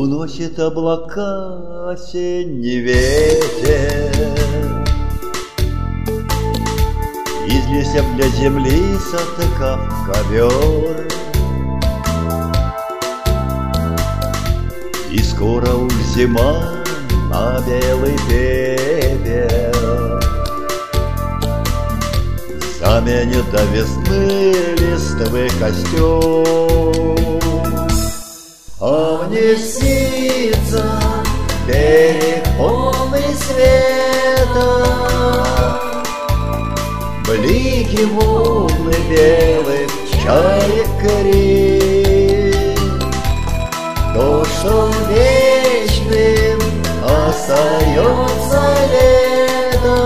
Уносит облака осенний ветер, из леса для земли сотыкав ковер. И скоро уж зима на белый пепел заменит до весны листвы костер. А мне снится берег полный света, блики волны белых чаек кори. То, что вечным остается лето,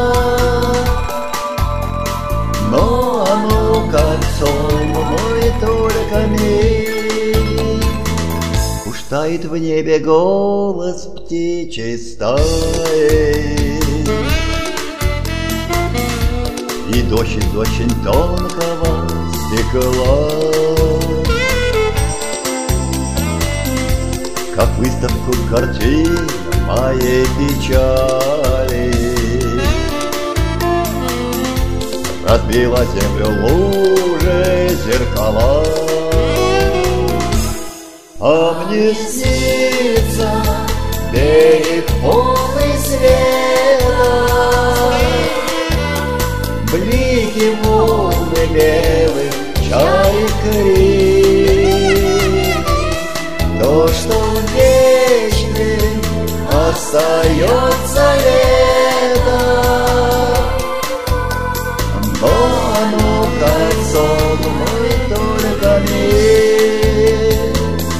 но оно, как сон мой, только миг. Уж тает в небе голос птичьей стаи, и дождь из очень тонкого стекла. Как выставку картин моей печали разбила землю лужи зеркала. А мне снится берег полный света, блики волны белых чаек кори. То, что вечным остается лето, но оно, как сон мой, только миг.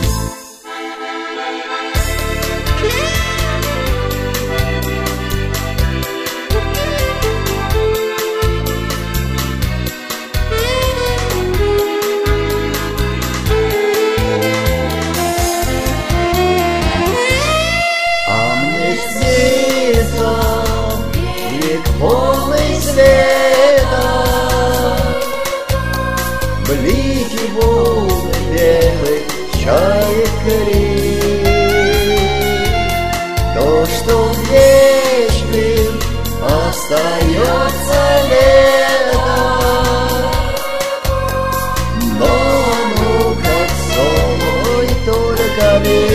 Полный света, блики волны белых чаек кори. То, что вечным остается лето, но оно, как сон мой, только миг.